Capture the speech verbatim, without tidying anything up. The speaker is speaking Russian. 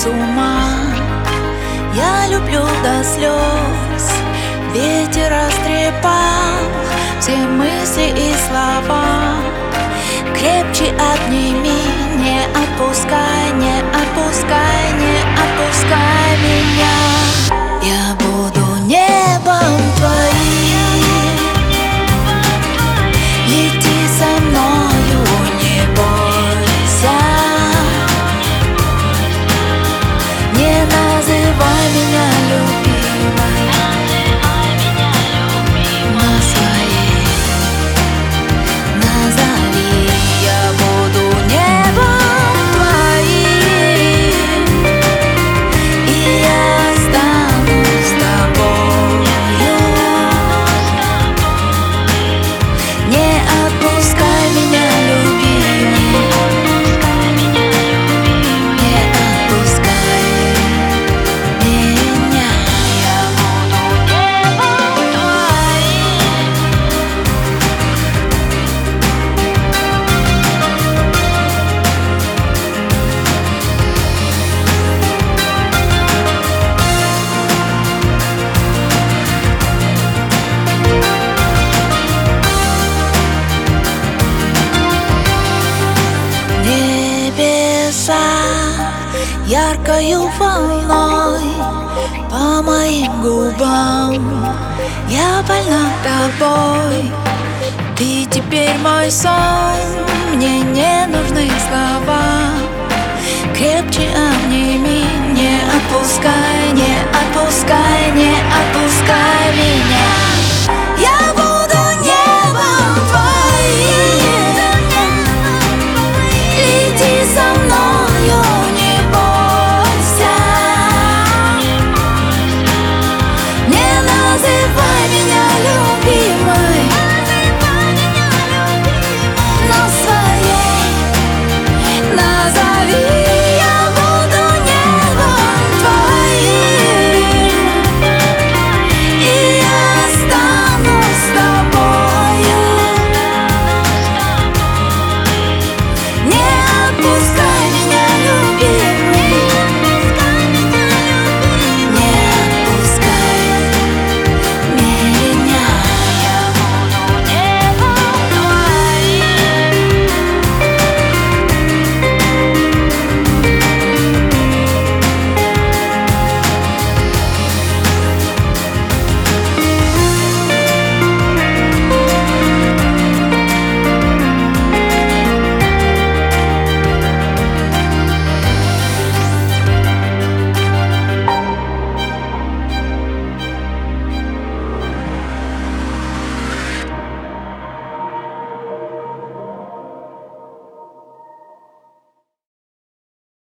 с ума. Я люблю до слез, ветер растрепал все мысли и слова. Крепче обними, не отпускай, не отпускай, не отпускай меня. Я буду небом твоим, лети со мною, не бойся. Не называй меня любимой, назови, назови. Я буду небом твоим, и я останусь с тобою. Не отпускай меня, любимый, не отпускай меня. Я буду небом твоим. Небеса яркою волной по моим губам. Я больна тобой, ты теперь мой сон. Мне не нужны слова, крепче обними, не отпускай.